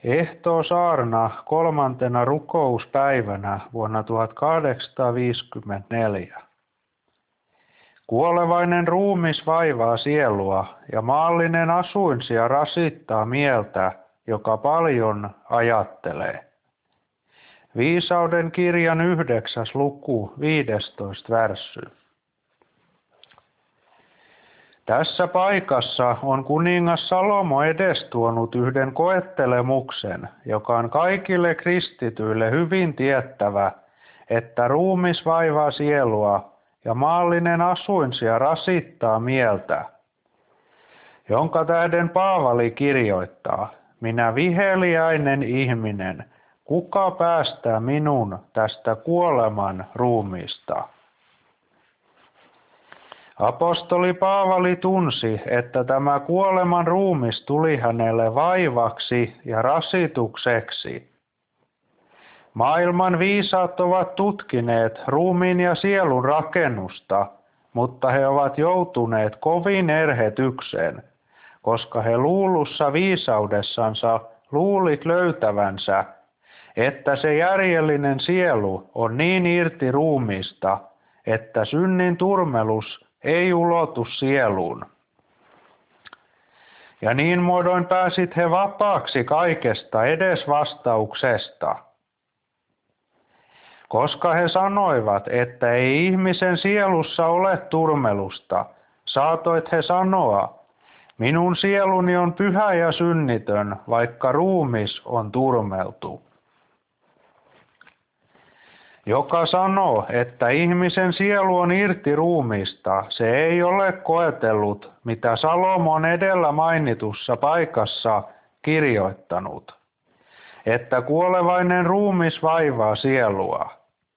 Ehtoosaarna 3. rukouspäivänä vuonna 1854. Kuolevainen ruumis vaivaa sielua ja maallinen asuinsia rasittaa mieltä, joka paljon ajattelee. Viisauden kirjan 9. luku 15. värssy. Tässä paikassa on kuningas Salomo edestuonut yhden koettelemuksen, joka on kaikille kristityille hyvin tiettävä, että ruumis vaivaa sielua ja maallinen asuinsia rasittaa mieltä, jonka tähden Paavali kirjoittaa: minä viheliäinen ihminen, kuka päästää minun tästä kuoleman ruumiista? Apostoli Paavali tunsi, että tämä kuoleman ruumis tuli hänelle vaivaksi ja rasitukseksi. Maailman viisaat ovat tutkineet ruumiin ja sielun rakennusta, mutta he ovat joutuneet kovin erhetykseen, koska he luullussa viisaudessansa luulit löytävänsä, että se järjellinen sielu on niin irti ruumiista, että synnin turmelus ei ulotu sieluun. Ja niin muodoin pääsit he vapaaksi kaikesta edesvastauksesta. Koska he sanoivat, että ei ihmisen sielussa ole turmelusta, saatoit he sanoa: minun sieluni on pyhä ja synnitön, vaikka ruumis on turmeltu. Joka sanoo, että ihmisen sielu on irti ruumiista, se ei ole koetellut, mitä Salomo on edellä mainitussa paikassa kirjoittanut, että kuolevainen ruumis vaivaa sielua.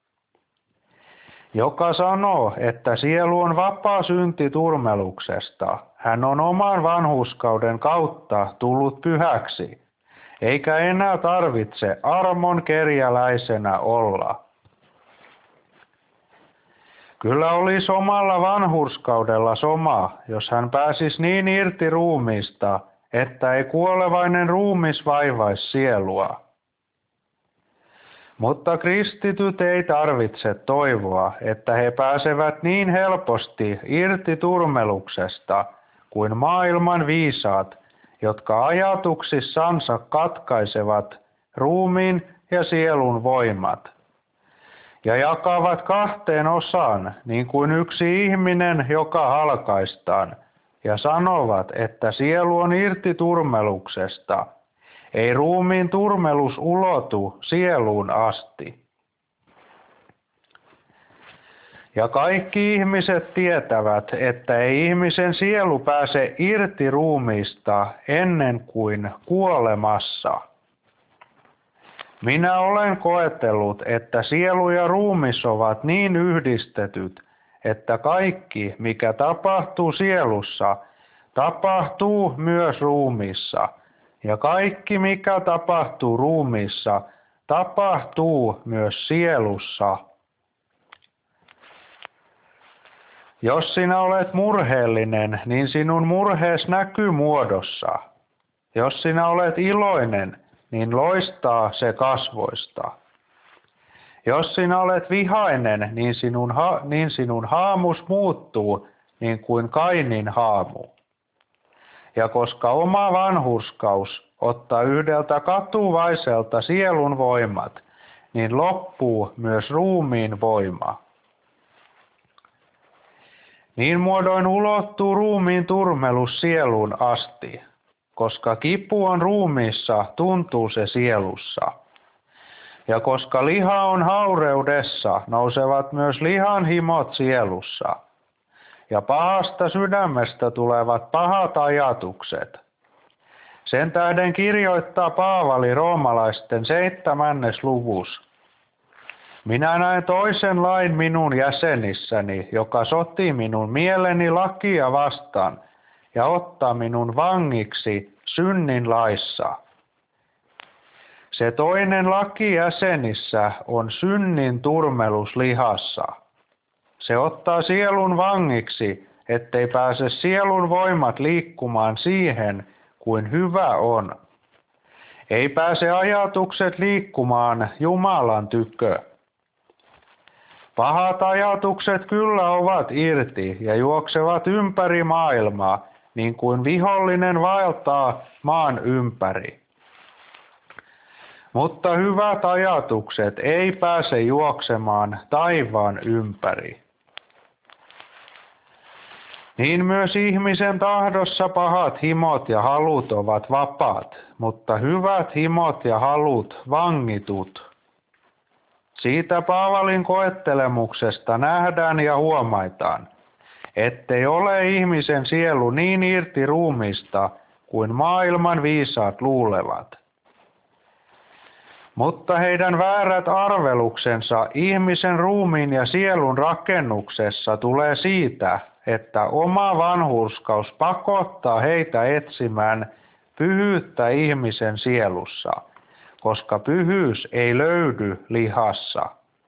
Joka sanoo, että sielu on vapaa syntiturmeluksesta, hän on oman vanhurskauden kautta tullut pyhäksi, eikä enää tarvitse armon kerjäläisenä olla. Kyllä olisi omalla vanhurskaudella soma, jos hän pääsisi niin irti ruumiista, että ei kuolevainen ruumis vaivaisi sielua. Mutta kristityt ei tarvitse toivoa, että he pääsevät niin helposti irti turmeluksesta kuin maailman viisaat, jotka ajatuksissansa katkaisevat ruumiin ja sielun voimat ja jakavat kahteen osaan, niin kuin yksi ihminen, joka halkaistaan, ja sanovat, että sielu on irti turmeluksesta. Ei ruumiin turmelus ulotu sieluun asti. Ja kaikki ihmiset tietävät, että ei ihmisen sielu pääse irti ruumiista ennen kuin kuolemassa. Minä olen koetellut, että sielu ja ruumis ovat niin yhdistetyt, että kaikki, mikä tapahtuu sielussa, tapahtuu myös ruumiissa, ja kaikki, mikä tapahtuu ruumiissa, tapahtuu myös sielussa. Jos sinä olet murheellinen, niin sinun murhees näkyy muodossa. Jos sinä olet iloinen, niin loistaa se kasvoista. Jos sinä olet vihainen, niin sinun haamus muuttuu niin kuin Kainin haamu. Ja koska oma vanhurskaus ottaa yhdeltä katuvaiselta sielun voimat, niin loppuu myös ruumiin voima. Niin muodoin ulottuu ruumiin turmelus sieluun asti. Koska kipu on ruumiissa, tuntuu se sielussa. Ja koska liha on haureudessa, nousevat myös lihan himot sielussa. Ja pahasta sydämestä tulevat pahat ajatukset. Sen tähden kirjoittaa Paavali roomalaisten 7. luvussa: minä näen toisen lain minun jäsenissäni, joka sotii minun mieleni lakia vastaan ja ottaa minun vangiksi synnin laissa. Se toinen laki jäsenissä on synnin turmelus lihassa. Se ottaa sielun vangiksi, ettei pääse sielun voimat liikkumaan siihen, kuin hyvä on. Ei pääse ajatukset liikkumaan Jumalan tykö. Pahat ajatukset kyllä ovat irti ja juoksevat ympäri maailmaa, niin kuin vihollinen vaeltaa maan ympäri. Mutta hyvät ajatukset ei pääse juoksemaan taivaan ympäri. Niin myös ihmisen tahdossa pahat himot ja halut ovat vapaat, mutta hyvät himot ja halut vangitut. Siitä Paavalin koettelemuksesta nähdään ja huomaitaan, ettei ole ihmisen sielu niin irti ruumista kuin maailman viisaat luulevat. Mutta heidän väärät arveluksensa ihmisen ruumiin ja sielun rakennuksessa tulee siitä, että oma vanhurskaus pakottaa heitä etsimään pyhyyttä ihmisen sielussa, koska pyhyys ei löydy lihassa.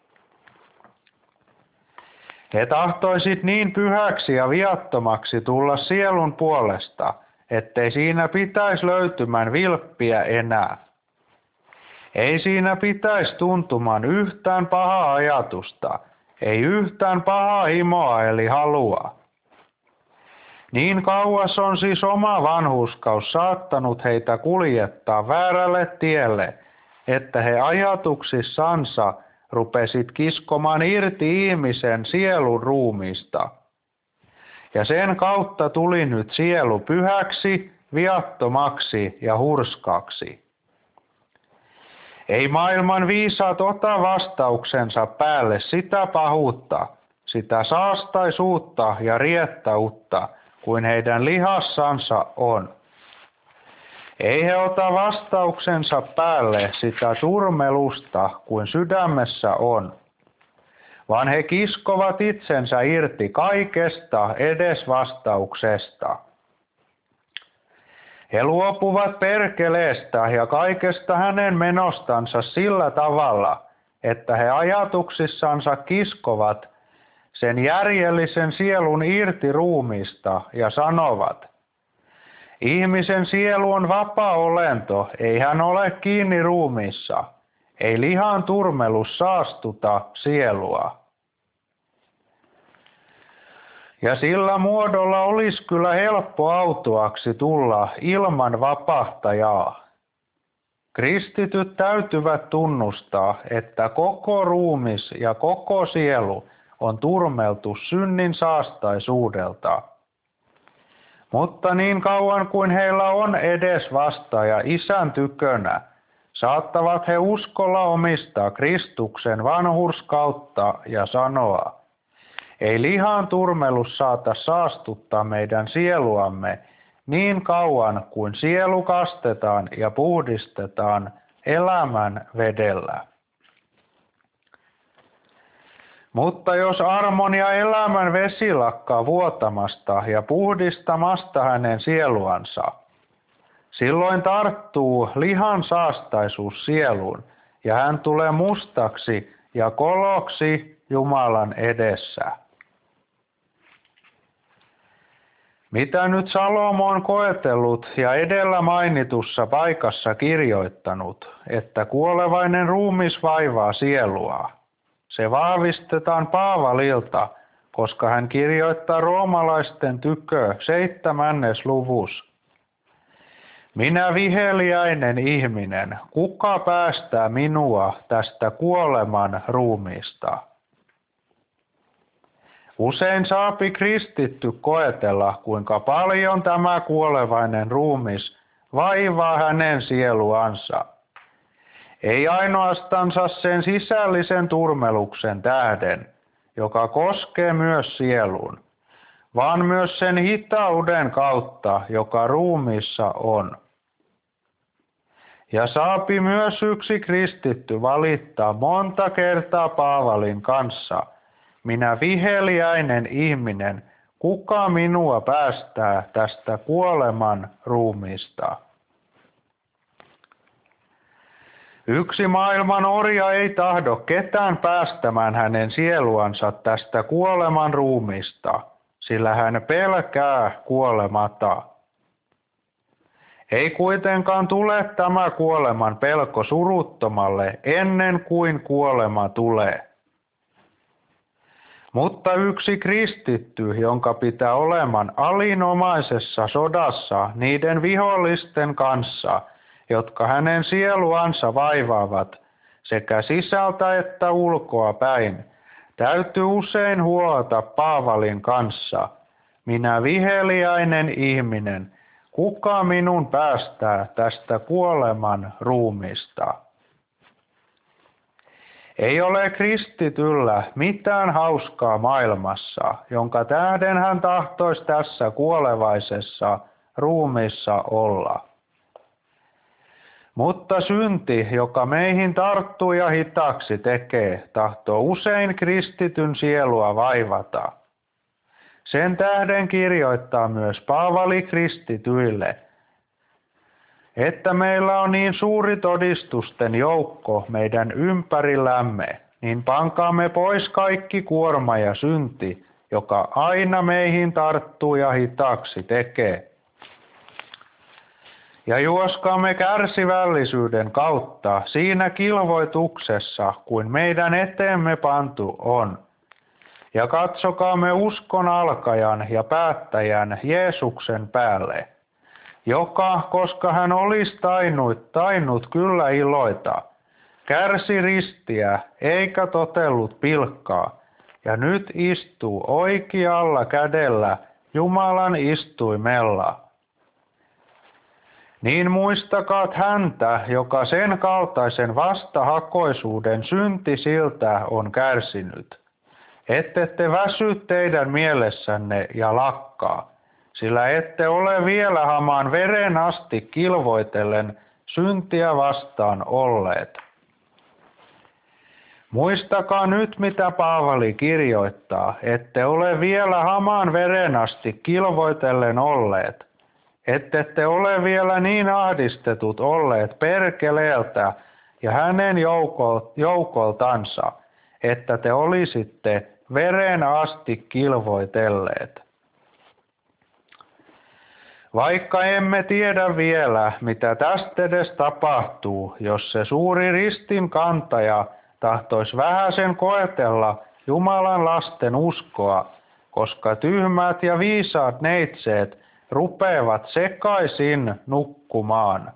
He tahtoisit niin pyhäksi ja viattomaksi tulla sielun puolesta, ettei siinä pitäisi löytymään vilppiä enää. Ei siinä pitäisi tuntumaan yhtään pahaa ajatusta, ei yhtään pahaa himoa eli halua. Niin kauas on siis oma vanhurskaus saattanut heitä kuljettaa väärälle tielle, että he ajatuksissansa rupesit kiskomaan irti ihmisen sielun ruumiista. Ja sen kautta tuli nyt sielu pyhäksi, viattomaksi ja hurskaksi. Ei maailman viisaat ota vastauksensa päälle sitä pahuutta, sitä saastaisuutta ja riettautta, kuin heidän lihassansa on. Ei he ota vastauksensa päälle sitä turmelusta, kuin sydämessä on, vaan he kiskovat itsensä irti kaikesta edesvastauksesta. He luopuvat perkeleestä ja kaikesta hänen menostansa sillä tavalla, että he ajatuksissansa kiskovat sen järjellisen sielun irti ruumista ja sanovat, ihmisen sielu on vapaa olento, ei hän ole kiinni ruumissa, ei lihan turmelus saastuta sielua. Ja sillä muodolla olisi kyllä helppo autuaksi tulla ilman vapahtajaa. Kristityt täytyvät tunnustaa, että koko ruumis ja koko sielu on turmeltu synnin saastaisuudelta. Mutta niin kauan kuin heillä on edesvastaaja Isän tykönä, saattavat he uskolla omistaa Kristuksen vanhurskautta ja sanoa, ei lihan turmelus saata saastuttaa meidän sieluamme niin kauan kuin sielu kastetaan ja puhdistetaan elämän vedellä. Mutta jos armon ja elämän vesi lakkaa vuotamasta ja puhdistamasta hänen sieluansa, silloin tarttuu lihan saastaisuus sieluun ja hän tulee mustaksi ja koloksi Jumalan edessä. Mitä nyt Salomo on koetellut ja edellä mainitussa paikassa kirjoittanut, että kuolevainen ruumis vaivaa sielua? Se vahvistetaan Paavalilta, koska hän kirjoittaa roomalaisten tykö 7. luvussa. Minä viheliäinen ihminen, kuka päästää minua tästä kuoleman ruumiista? Usein saapi kristitty koetella, kuinka paljon tämä kuolevainen ruumis vaivaa hänen sieluansa. Ei ainoastansa sen sisällisen turmeluksen tähden, joka koskee myös sieluun, vaan myös sen hitauden kautta, joka ruumiissa on. Ja saapi myös yksi kristitty valittaa monta kertaa Paavalin kanssa, minä viheliäinen ihminen, kuka minua päästää tästä kuoleman ruumiista? Yksi maailman orja ei tahdo ketään päästämään hänen sieluansa tästä kuoleman ruumista, sillä hän pelkää kuolemata. Ei kuitenkaan tule tämä kuoleman pelko suruttomalle ennen kuin kuolema tulee. Mutta yksi kristitty, jonka pitää oleman alinomaisessa sodassa niiden vihollisten kanssa, jotka hänen sieluansa vaivaavat, sekä sisältä että ulkoa päin, täytyy usein huolta Paavalin kanssa. Minä viheliäinen ihminen, kuka minun päästää tästä kuoleman ruumista? Ei ole kristityllä mitään hauskaa maailmassa, jonka tähden hän tahtoisi tässä kuolevaisessa ruumissa olla. Mutta synti, joka meihin tarttuu ja hitaaksi tekee, tahtoo usein kristityn sielua vaivata. Sen tähden kirjoittaa myös Paavali kristityille, että meillä on niin suuri todistusten joukko meidän ympärillämme, niin pankaamme pois kaikki kuorma ja synti, joka aina meihin tarttuu ja hitaaksi tekee. Ja juoskaamme kärsivällisyyden kautta siinä kilvoituksessa, kuin meidän eteemme pantu on. Ja katsokaamme uskon alkajan ja päättäjän Jeesuksen päälle, joka, koska hän olisi tainnut kyllä iloita, kärsi ristiä eikä totellut pilkkaa, ja nyt istuu oikealla kädellä Jumalan istuimella. Niin muistakaat häntä, joka sen kaltaisen vastahakoisuuden syntisiltä on kärsinyt, ettette väsy teidän mielessänne ja lakkaa, sillä ette ole vielä hamaan veren asti kilvoitellen syntiä vastaan olleet. Muistakaa nyt, mitä Paavali kirjoittaa, ette ole vielä hamaan veren asti kilvoitellen olleet, ettette ole vielä niin ahdistetut olleet perkeleeltä ja hänen joukoltansa, että te olisitte veren asti kilvoitelleet. Vaikka emme tiedä vielä, mitä tästä edes tapahtuu, jos se suuri ristin kantaja tahtoisi vähäsen koetella Jumalan lasten uskoa, koska tyhmät ja viisaat neitseet rupeavat sekaisin nukkumaan.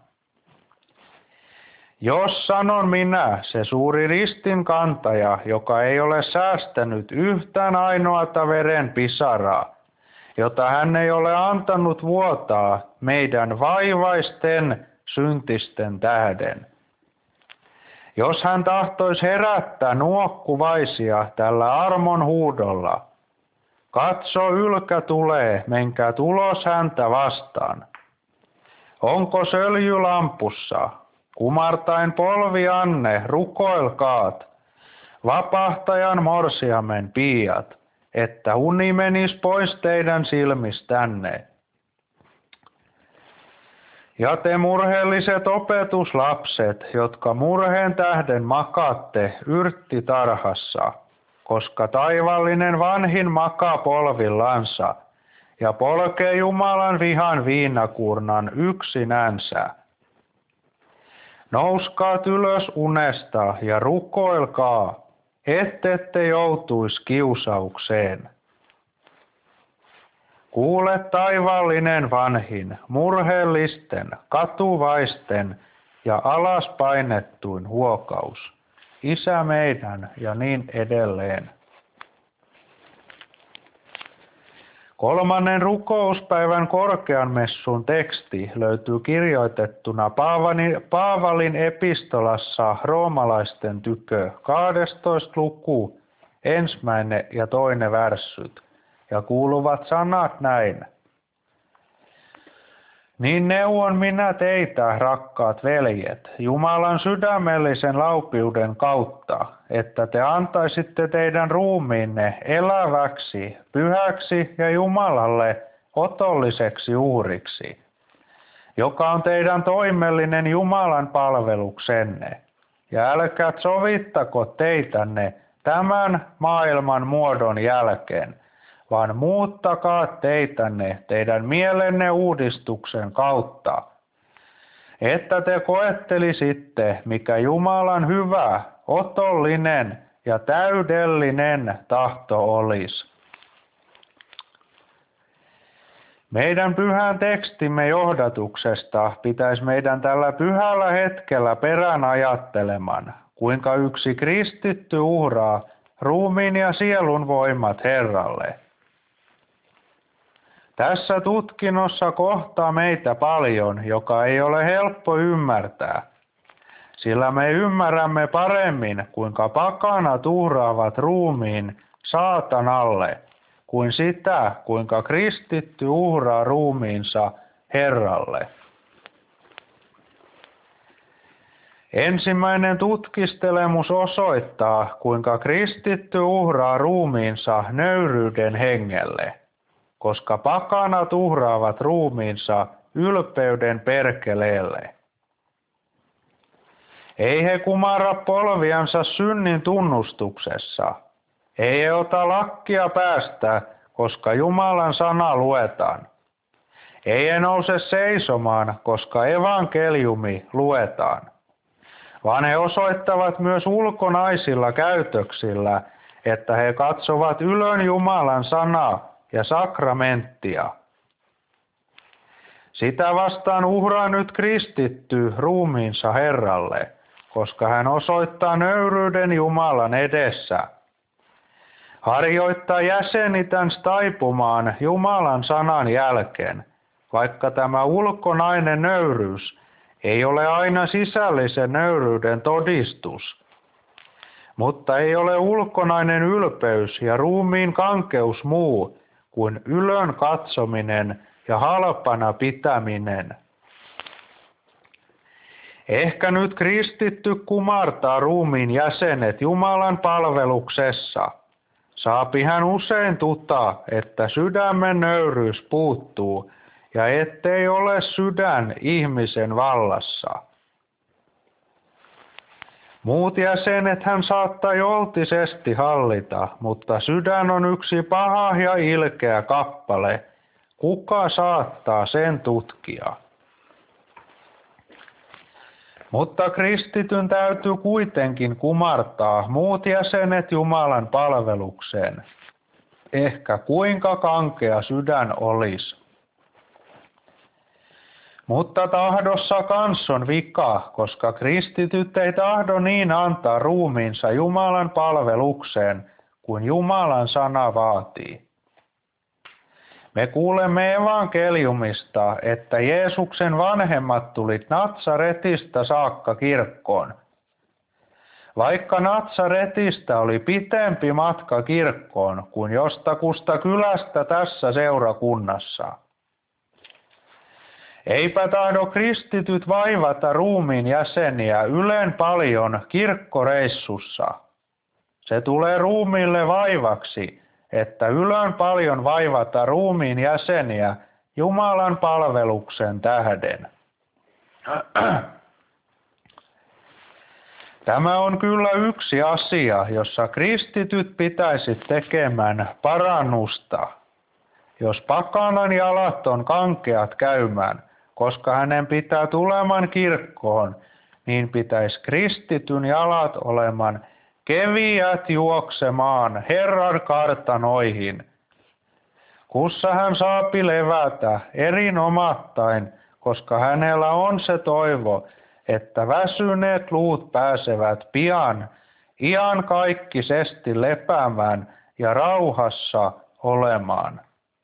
Jos sanon minä, se suuri ristin kantaja, joka ei ole säästänyt yhtään ainoata veren pisaraa, jota hän ei ole antanut vuotaa meidän vaivaisten syntisten tähden. Jos hän tahtoisi herättää nuokkuvaisia tällä armon huudolla, katso ylkä tulee, menkää tulos häntä vastaan. Onko söljy lampussa? Kumartain polvi anne, rukoilkaat, vapahtajan morsiamen piiat, että uni menis pois teidän silmistänne. Ja te murheelliset opetuslapset, jotka murheen tähden makaatte yrttitarhassa, koska taivallinen vanhin makaa polvillansa ja polkee Jumalan vihan viinakurnan yksinänsä. Nouskaat ylös unesta ja rukoilkaa, ettette joutuisi kiusaukseen. Kuule taivallinen vanhin, murheellisten, katuvaisten ja alaspainettuin huokaus. Isä meidän ja niin edelleen. 3. rukouspäivän korkean messun teksti löytyy kirjoitettuna Paavalin epistolassa roomalaisten tykö 12. luku, 1. ja 2. värssyt, ja kuuluvat sanat näin. Niin neuvon minä teitä, rakkaat veljet, Jumalan sydämellisen laupiuden kautta, että te antaisitte teidän ruumiinne eläväksi, pyhäksi ja Jumalalle otolliseksi uhriksi, joka on teidän toimellinen Jumalan palveluksenne. Ja älkää sovittako teitänne tämän maailman muodon jälkeen, vaan muuttakaa teitänne teidän mielenne uudistuksen kautta, että te koettelisitte, mikä Jumalan hyvä, otollinen ja täydellinen tahto olisi. Meidän pyhän tekstimme johdatuksesta pitäisi meidän tällä pyhällä hetkellä perään ajatteleman, kuinka yksi kristitty uhraa ruumiin ja sielun voimat Herralle. Tässä tutkinnossa kohtaa meitä paljon, joka ei ole helppo ymmärtää, sillä me ymmärrämme paremmin, kuinka pakanat uhraavat ruumiin saatanalle, kuin sitä, kuinka kristitty uhraa ruumiinsa Herralle. Ensimmäinen tutkistelemus osoittaa, kuinka kristitty uhraa ruumiinsa nöyryyden hengelle, koska pakanat uhraavat ruumiinsa ylpeyden perkeleelle. Ei he kumarra polviansa synnin tunnustuksessa. Ei he ota lakkia päästä, koska Jumalan sana luetaan. Ei he nouse seisomaan, koska evankeliumi luetaan. Vaan he osoittavat myös ulkonaisilla käytöksillä, että he katsovat ylön Jumalan sanaa ja sakramenttia. Sitä vastaan uhraa nyt kristitty ruumiinsa Herralle, koska hän osoittaa nöyryyden Jumalan edessä. Harjoittaa jäsenitänsä taipumaan Jumalan sanan jälkeen, vaikka tämä ulkonainen nöyryys ei ole aina sisällisen nöyryyden todistus. Mutta ei ole ulkonainen ylpeys ja ruumiin kankeus muu kuin ylön katsominen ja halpana pitäminen. Ehkä nyt kristitty kumartaa ruumiin jäsenet Jumalan palveluksessa. Saapi hän usein että sydämen nöyryys puuttuu ja ettei ole sydän ihmisen vallassa. Muut jäsenet hän saattaa joltisesti hallita, mutta sydän on yksi paha ja ilkeä kappale. Kuka saattaa sen tutkia? Mutta kristityn täytyy kuitenkin kumartaa muut jäsenet Jumalan palvelukseen. Ehkä kuinka kankea sydän olisi. Mutta tahdossa kans on vika, koska kristityt ei tahdo niin antaa ruumiinsa Jumalan palvelukseen, kuin Jumalan sana vaatii. Me kuulemme evankeliumista, että Jeesuksen vanhemmat tulit Natsaretista saakka kirkkoon. Vaikka Natsaretista oli pitempi matka kirkkoon kuin jostakusta kylästä tässä seurakunnassa. Eipä tahdo kristityt vaivata ruumiin jäseniä ylen paljon kirkkoreissussa. Se tulee ruumiille vaivaksi, että ylön paljon vaivata ruumiin jäseniä Jumalan palveluksen tähden. Tämä on kyllä yksi asia, jossa kristityt pitäisi tekemään parannusta. Jos pakanan jalat on kankeat käymään, koska hänen pitää tulemaan kirkkoon, niin pitäisi kristityn jalat olemaan keviät juoksemaan Herran kartanoihin, kussa hän saapi levätä erinomattain, koska hänellä on se toivo, että väsyneet luut pääsevät pian iankaikkisesti lepäämään ja rauhassa olemaan.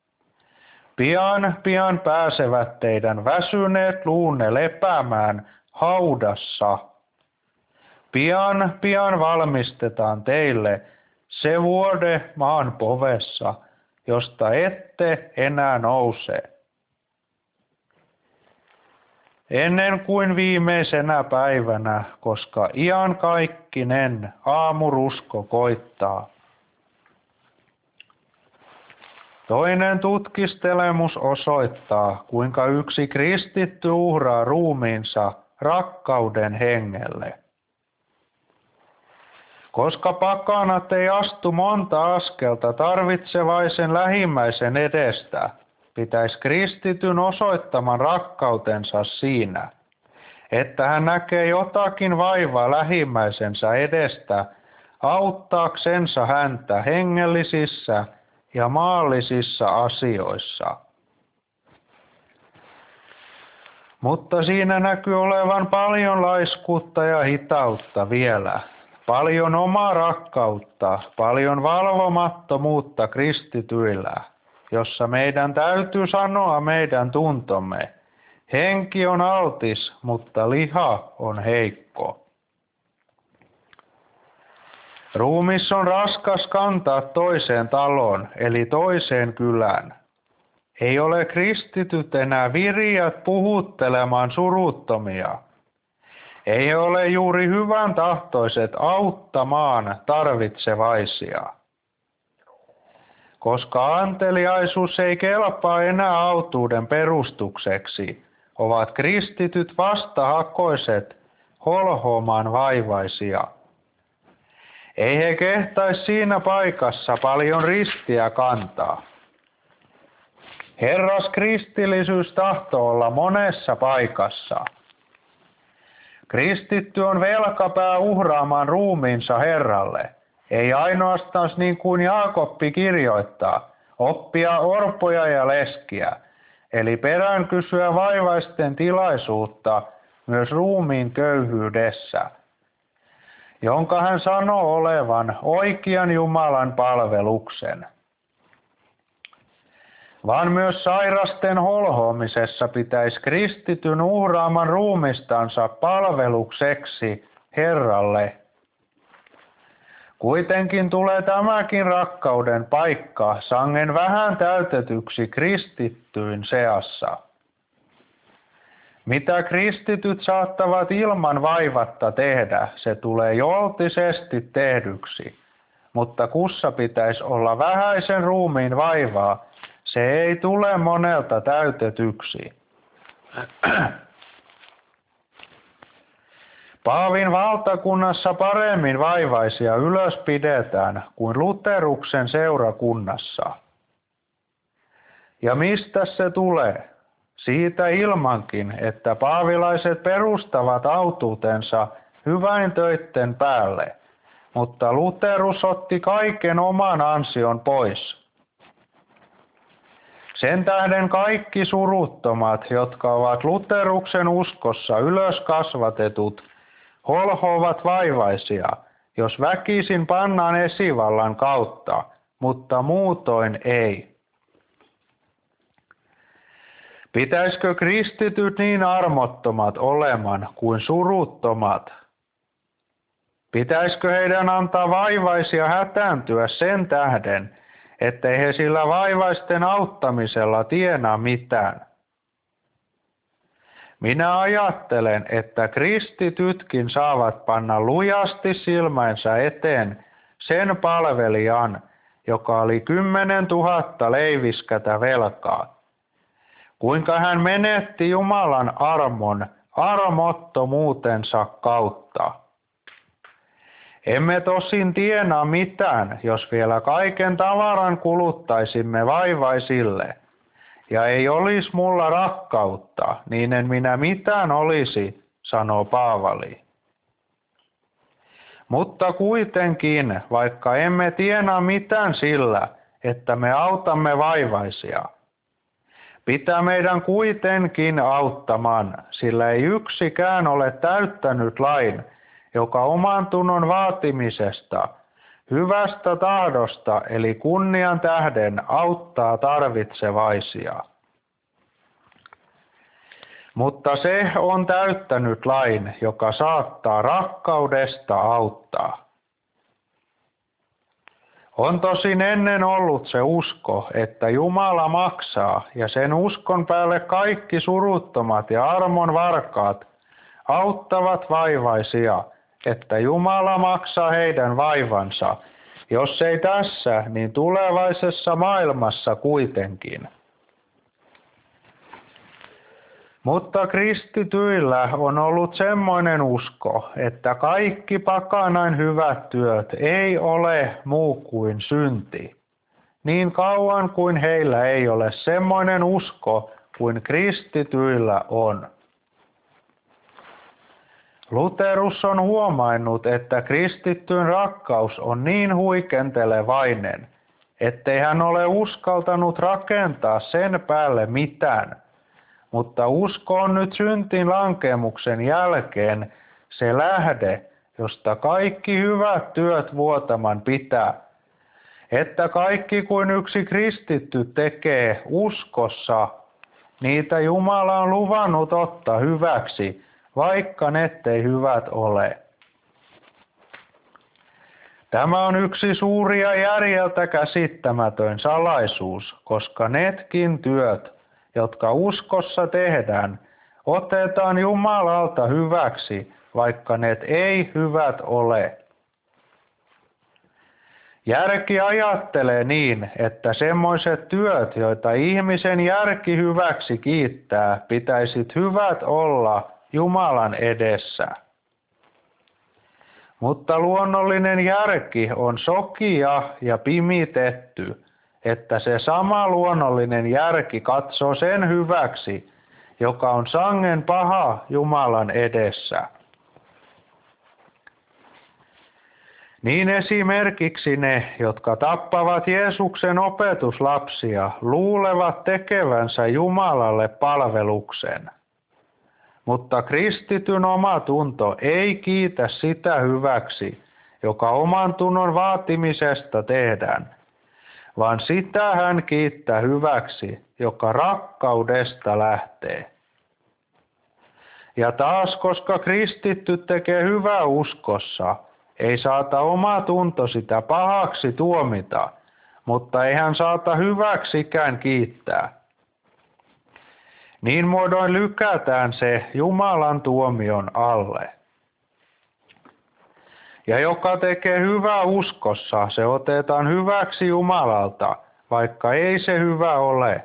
Pian pääsevät teidän väsyneet luunne lepäämään haudassa. Pian valmistetaan teille se vuode maan povessa, josta ette enää nouse. Ennen kuin viimeisenä päivänä, koska iankaikkinen aamurusko koittaa. Toinen tutkistelemus osoittaa, kuinka yksi kristitty uhraa ruumiinsa rakkauden hengelle. Koska pakanat ei astu monta askelta tarvitsevaisen lähimmäisen edestä, pitäisi kristityn osoittaman rakkautensa siinä, että hän näkee jotakin vaivaa lähimmäisensä edestä auttaaksensa häntä hengellisissä ja maallisissa asioissa. Mutta siinä näkyy olevan paljon laiskuutta ja hitautta vielä, paljon omaa rakkautta, paljon valvomattomuutta kristityillä, jossa meidän täytyy sanoa meidän tuntomme. Henki on altis, mutta liha on heikko. Ruumis on raskas kantaa toiseen taloon, eli toiseen kylään. Ei ole kristityt enää viriät puhuttelemaan suruttomia. Ei ole juuri hyvän tahtoiset auttamaan tarvitsevaisia. Koska anteliaisuus ei kelpaa enää autuuden perustukseksi, ovat kristityt vastahakoiset holhoamaan vaivaisia. Ei he kehtais siinä paikassa paljon ristiä kantaa. Herras kristillisyys tahtoo olla monessa paikassa. Kristitty on velkapää uhraamaan ruumiinsa Herralle. Ei ainoastaan niin kuin Jaakobbi kirjoittaa, oppia orpoja ja leskiä, eli perään kysyä vaivaisten tilaisuutta myös ruumiin köyhyydessä, jonka hän sanoo olevan oikean Jumalan palveluksen. Vaan myös sairasten holhoamisessa pitäisi kristityn uhraaman ruumistansa palvelukseksi Herralle. Kuitenkin tulee tämäkin rakkauden paikka sangen vähän täytetyksi kristittyyn seassa. Mitä kristityt saattavat ilman vaivatta tehdä, se tulee joltisesti tehdyksi, mutta kussa pitäisi olla vähäisen ruumiin vaivaa, se ei tule monelta täytetyksi. Paavin valtakunnassa paremmin vaivaisia ylös pidetään kuin Luteruksen seurakunnassa. Ja mistä se tulee? Siitä ilmankin, että paavilaiset perustavat autuutensa hyväintöitten päälle, mutta Luterus otti kaiken oman ansion pois. Sen tähden kaikki suruttomat, jotka ovat Luteruksen uskossa ylös kasvatetut, holhoavat vaivaisia, jos väkisin pannaan esivallan kautta, mutta muutoin ei. Pitäisikö kristityt niin armottomat olemaan kuin suruttomat? Pitäisikö heidän antaa vaivaisia hätääntyä sen tähden, ettei he sillä vaivaisten auttamisella tienaa mitään? Minä ajattelen, että kristitytkin saavat panna lujasti silmänsä eteen sen palvelijan, joka oli 10 000 leiviskätä velkaa. Kuinka hän menetti Jumalan armon armottomuutensa kautta. Emme tosin tienaa mitään, jos vielä kaiken tavaran kuluttaisimme vaivaisille. Ja ei olisi mulla rakkautta, niin en minä mitään olisi, sanoo Paavali. Mutta kuitenkin, vaikka emme tienaa mitään sillä, että me autamme vaivaisia, pitää meidän kuitenkin auttamaan, sillä ei yksikään ole täyttänyt lain, joka oman tunnon vaatimisesta, hyvästä tahdosta eli kunnian tähden auttaa tarvitsevaisia. Mutta se on täyttänyt lain, joka saattaa rakkaudesta auttaa. On tosin ennen ollut se usko, että Jumala maksaa, ja sen uskon päälle kaikki suruttomat ja armon varkaat auttavat vaivaisia, että Jumala maksaa heidän vaivansa, jos ei tässä, niin tulevaisessa maailmassa kuitenkin. Mutta kristityillä on ollut semmoinen usko, että kaikki pakanain hyvät työt ei ole muu kuin synti. Niin kauan kuin heillä ei ole semmoinen usko kuin kristityillä on. Luterus on huomannut, että kristittyyn rakkaus on niin huikentelevainen, ettei hän ole uskaltanut rakentaa sen päälle mitään, mutta usko on nyt syntin lankemuksen jälkeen se lähde, josta kaikki hyvät työt vuotaman pitää, että kaikki kuin yksi kristitty tekee uskossa, niitä Jumala on luvannut ottaa hyväksi, vaikka ne ei hyvät ole. Tämä on yksi suuri ja järjeltä käsittämätön salaisuus, koska netkin työt, jotka uskossa tehdään, otetaan Jumalalta hyväksi, vaikka ne ei hyvät ole. Järki ajattelee niin, että semmoiset työt, joita ihmisen järki hyväksi kiittää, pitäisit hyvät olla Jumalan edessä. Mutta luonnollinen järki on sokia ja pimitetty, että se sama luonnollinen järki katsoo sen hyväksi, joka on sangen paha Jumalan edessä. Niin esimerkiksi ne, jotka tappavat Jeesuksen opetuslapsia, luulevat tekevänsä Jumalalle palveluksen. Mutta kristityn omatunto ei kiitä sitä hyväksi, joka oman tunnon vaatimisesta tehdään, vaan sitä hän kiittää hyväksi, joka rakkaudesta lähtee. Ja taas, koska kristitty tekee hyvää uskossa, ei saata oma tunto sitä pahaksi tuomita, mutta ei hän saata hyväksikään kiittää. Niin muodoin lykätään se Jumalan tuomion alle. Ja joka tekee hyvää uskossa, se otetaan hyväksi Jumalalta, vaikka ei se hyvä ole.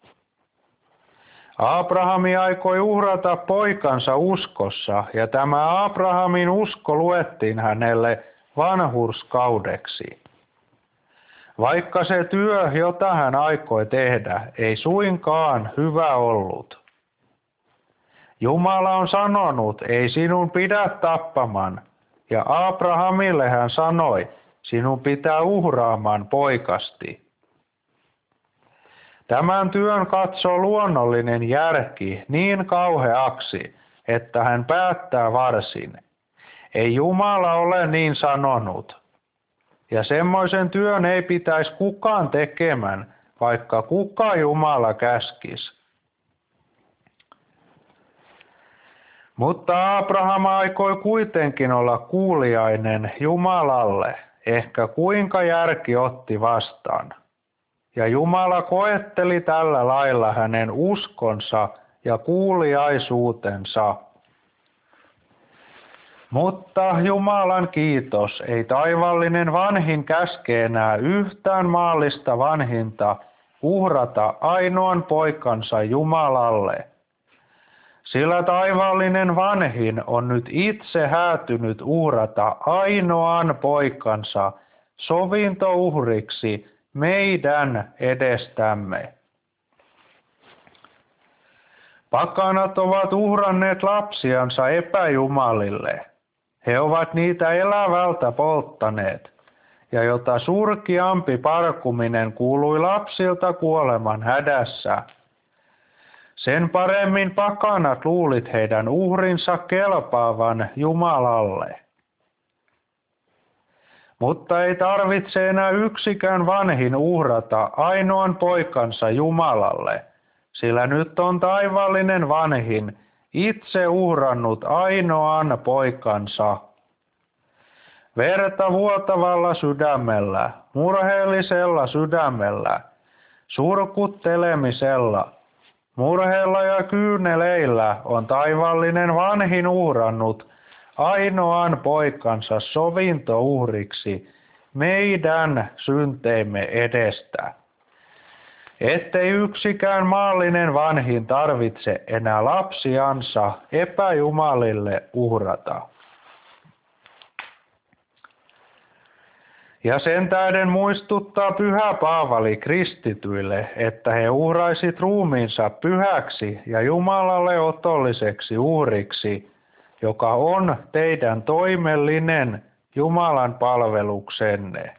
Abrahami aikoi uhrata poikansa uskossa, ja tämä Abrahamin usko luettiin hänelle vanhurskaudeksi. Vaikka se työ, jota hän aikoi tehdä, ei suinkaan hyvä ollut. Jumala on sanonut, ei sinun pidä tappamaan, ja Abrahamille hän sanoi, sinun pitää uhraamaan poikasti. Tämän työn katsoo luonnollinen järki niin kauheaksi, että hän päättää varsin. Ei Jumala ole niin sanonut. Ja semmoisen työn ei pitäisi kukaan tekemään, vaikka kuka Jumala käskisi. Mutta Abraham aikoi kuitenkin olla kuuliainen Jumalalle, ehkä kuinka järki otti vastaan. Ja Jumala koetteli tällä lailla hänen uskonsa ja kuuliaisuutensa. Mutta Jumalan kiitos, ei taivaallinen vanhin käske enää yhtään maallista vanhinta uhrata ainoan poikansa Jumalalle. Sillä taivaallinen vanhin on nyt itse häätynyt uhrata ainoan poikansa sovintouhriksi meidän edestämme. Pakanat ovat uhranneet lapsiansa epäjumalille. He ovat niitä elävältä polttaneet, ja jota surkeampi parkuminen kuului lapsilta kuoleman hädässä. Sen paremmin pakanat luulit heidän uhrinsa kelpaavan Jumalalle. Mutta ei tarvitse enää yksikään vanhin uhrata ainoan poikansa Jumalalle, sillä nyt on taivaallinen vanhin itse uhrannut ainoan poikansa. Verta vuotavalla sydämellä, murheellisella sydämellä, surkuttelemisella, murheella ja kyyneleillä on taivaallinen vanhin uhrannut ainoan poikansa sovintouhriksi meidän synteimme edestä. Ettei yksikään maallinen vanhin tarvitse enää lapsiansa epäjumalille uhrata. Ja sen tähden muistuttaa Pyhä Paavali kristityille, että he uhraisit ruumiinsa pyhäksi ja Jumalalle otolliseksi uhriksi, joka on teidän toimellinen Jumalan palveluksenne.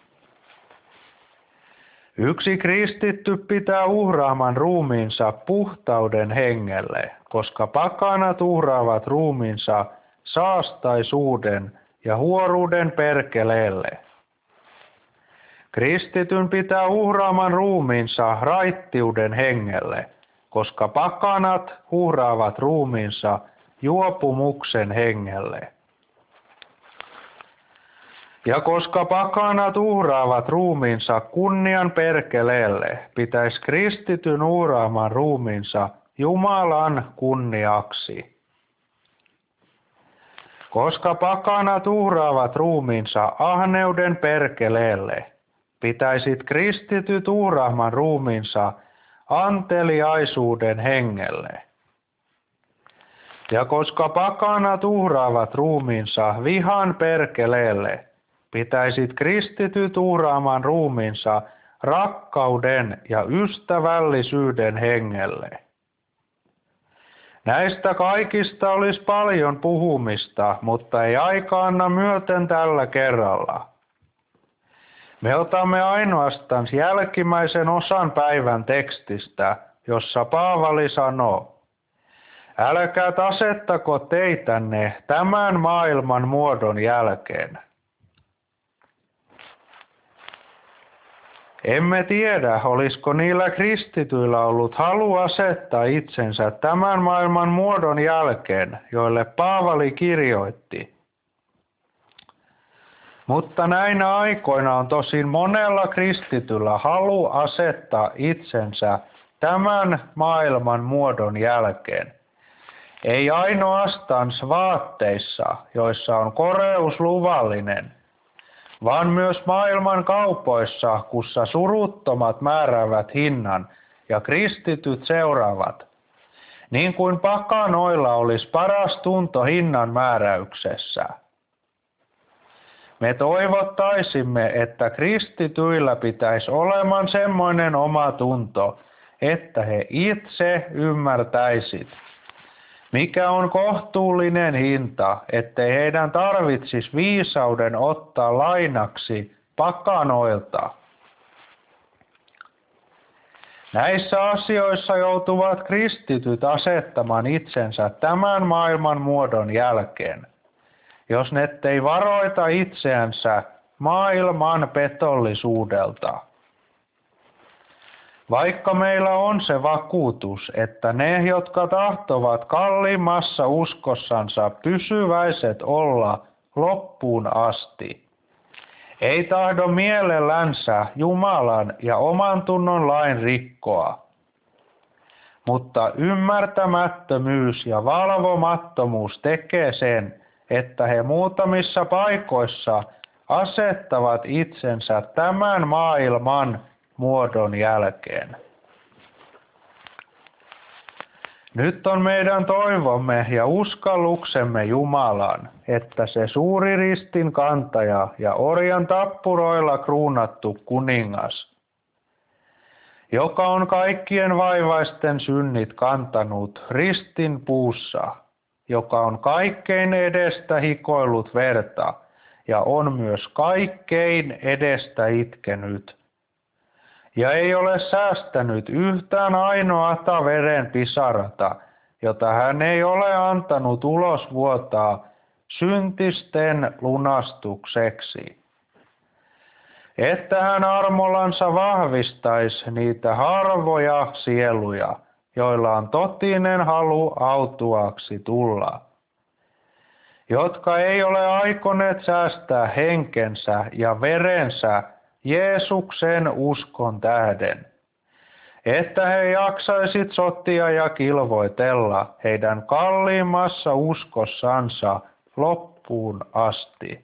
Yksi kristitty pitää uhraaman ruumiinsa puhtauden hengelle, koska pakanat uhraavat ruumiinsa saastaisuuden ja huoruuden perkeleelle. Kristityn pitää uhraaman ruumiinsa raittiuden hengelle, koska pakanat uhraavat ruumiinsa juopumuksen hengelle. Ja koska pakanat uhraavat ruumiinsa kunnian perkeleelle, pitäisi kristityn uhraaman ruumiinsa Jumalan kunniaksi. Koska pakanat uhraavat ruumiinsa ahneuden perkeleelle, pitäisit kristityt uhraaman ruumiinsa anteliaisuuden hengelle. Ja koska pakanat uhraavat ruumiinsa vihan perkeleelle, pitäisit kristityt uhraamaan ruumiinsa rakkauden ja ystävällisyyden hengelle. Näistä kaikista olisi paljon puhumista, mutta ei aika anna myöten tällä kerralla. Me otamme ainoastaan jälkimmäisen osan päivän tekstistä, jossa Paavali sanoo: älkää asettako teitänne tämän maailman muodon jälkeen. Emme tiedä, olisiko niillä kristityillä ollut halu asettaa itsensä tämän maailman muodon jälkeen, joille Paavali kirjoitti. Mutta näinä aikoina on tosin monella kristityllä halu asettaa itsensä tämän maailman muodon jälkeen. Ei ainoastaan vaatteissa, joissa on koreus luvallinen, vaan myös maailman kaupoissa, kussa suruttomat määräävät hinnan ja kristityt seuraavat, niin kuin pakanoilla olisi paras tunto hinnan määräyksessä. Me toivottaisimme, että kristityillä pitäisi olemaan semmoinen oma tunto, että he itse ymmärtäisit, mikä on kohtuullinen hinta, ettei heidän tarvitsisi viisauden ottaa lainaksi pakanoilta. Näissä asioissa joutuvat kristityt asettamaan itsensä tämän maailman muodon jälkeen, jos ne ei varoita itseänsä maailman petollisuudelta. Vaikka meillä on se vakuutus, että ne, jotka tahtovat kalliimmassa uskossansa pysyväiset olla loppuun asti, ei tahdo mielellänsä Jumalan ja oman tunnon lain rikkoa. Mutta ymmärtämättömyys ja valvomattomuus tekee sen, että he muutamissa paikoissa asettavat itsensä tämän maailman muodon jälkeen. Nyt on meidän toivomme ja uskalluksemme Jumalan, että se suuri ristin kantaja ja orjan tappuroilla kruunattu kuningas, joka on kaikkien vaivaisten synnit kantanut ristin puussa, joka on kaikkein edestä hikoillut verta ja on myös kaikkein edestä itkenyt, ja ei ole säästänyt yhtään ainoata veren pisarata, jota hän ei ole antanut ulos vuotaa syntisten lunastukseksi. Että hän armollansa vahvistaisi niitä harvoja sieluja, joilla on totinen halu autuaksi tulla, jotka ei ole aikoneet säästää henkensä ja verensä Jeesuksen uskon tähden, että he jaksaisit sotia ja kilvoitella heidän kalliimmassa uskossansa loppuun asti.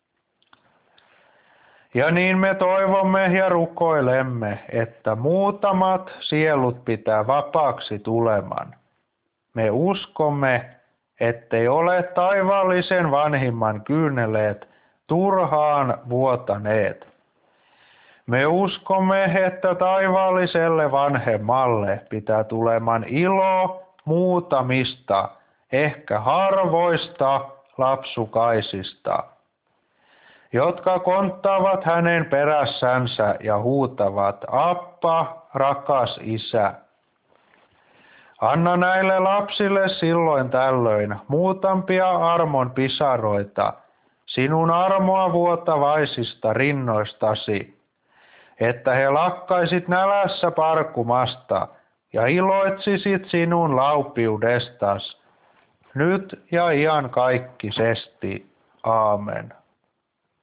Ja niin me toivomme ja rukoilemme, että muutamat sielut pitää vapaaksi tuleman. Me uskomme, ettei ole taivaallisen vanhimman kyyneleet turhaan vuotaneet. Me uskomme, että taivaalliselle vanhemmalle pitää tuleman ilo muutamista ehkä harvoista lapsukaisista, jotka konttaavat hänen perässänsä ja huutavat, Appa, rakas isä. Anna näille lapsille silloin tällöin muutamia armon pisaroita sinun armoa vuotavaisista rinnoistasi, että he lakkaisit nälässä parkumasta ja iloitsisit sinun laupiudestas, nyt ja iankaikkisesti. Aamen.